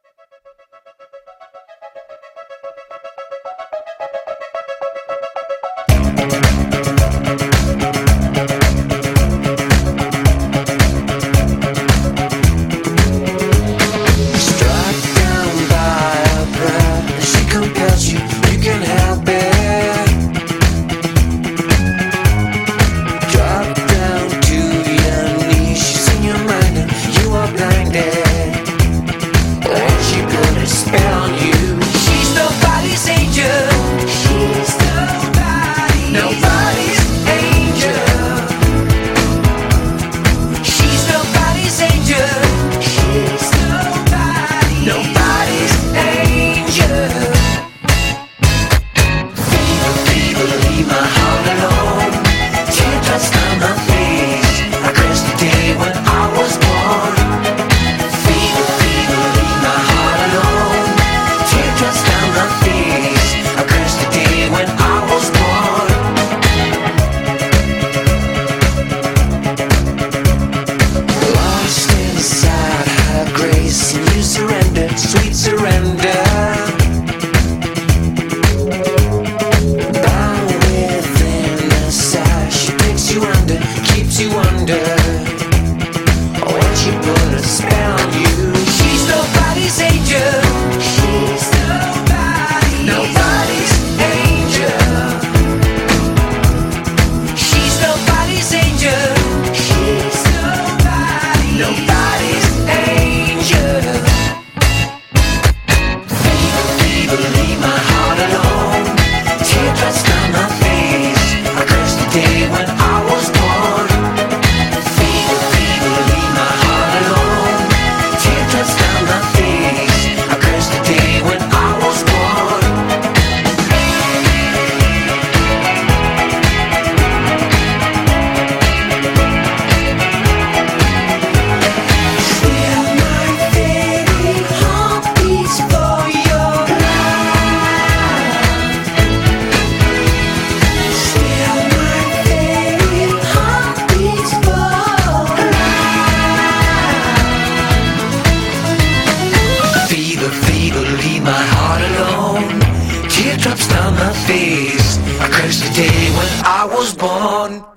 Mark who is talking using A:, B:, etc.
A: Sweet surrender. Bound within the side, she takes you under, keeps you under. When she put a spell on you, she's nobody's angel. She's nobody's angel. She's nobody's angel. She's nobody's angel. Leave my heart alone. Teardrops down my face. I cursed the day when I was born. Fever, leave my heart alone. Teardrops down my face. I cursed the day when I was born. Still my baby heartbeats for your leave my heart alone. Teardrops down my face. I cursed the day when I was born.